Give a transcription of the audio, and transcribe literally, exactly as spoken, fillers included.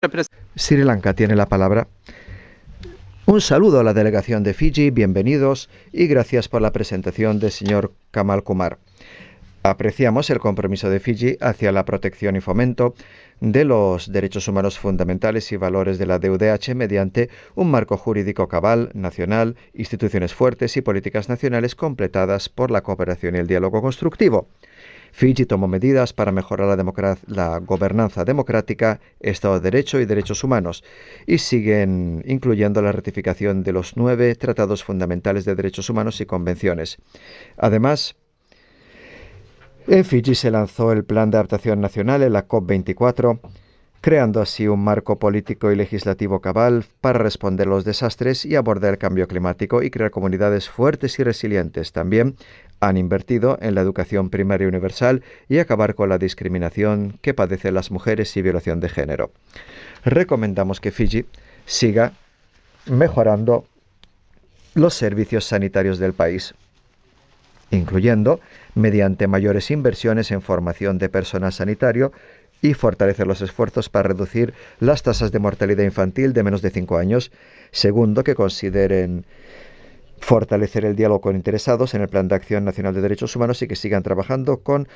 Sri Lanka tiene la palabra. Un saludo a la delegación de Fiji, bienvenidos y gracias por la presentación del señor Kamal Kumar. Apreciamos el compromiso de Fiji hacia la protección y fomento de los derechos humanos fundamentales y valores de la D U D H mediante un marco jurídico cabal, nacional, instituciones fuertes y políticas nacionales completadas por la cooperación y el diálogo constructivo. Fiji tomó medidas para mejorar la, democra- la gobernanza democrática, Estado de Derecho y derechos humanos, y siguen incluyendo la ratificación de los nueve tratados fundamentales de derechos humanos y convenciones. Además, en Fiji se lanzó el Plan de Adaptación Nacional en la COP veinticuatro, creando así un marco político y legislativo cabal para responder a los desastres y abordar el cambio climático y crear comunidades fuertes y resilientes. También han invertido en la educación primaria universal y acabar con la discriminación que padecen las mujeres y violación de género. Recomendamos que Fiji siga mejorando los servicios sanitarios del país, incluyendo mediante mayores inversiones en formación de personal sanitario y fortalecer los esfuerzos para reducir las tasas de mortalidad infantil de menos de cinco años. Segundo, que consideren fortalecer el diálogo con interesados en el Plan de Acción Nacional de Derechos Humanos y que sigan trabajando con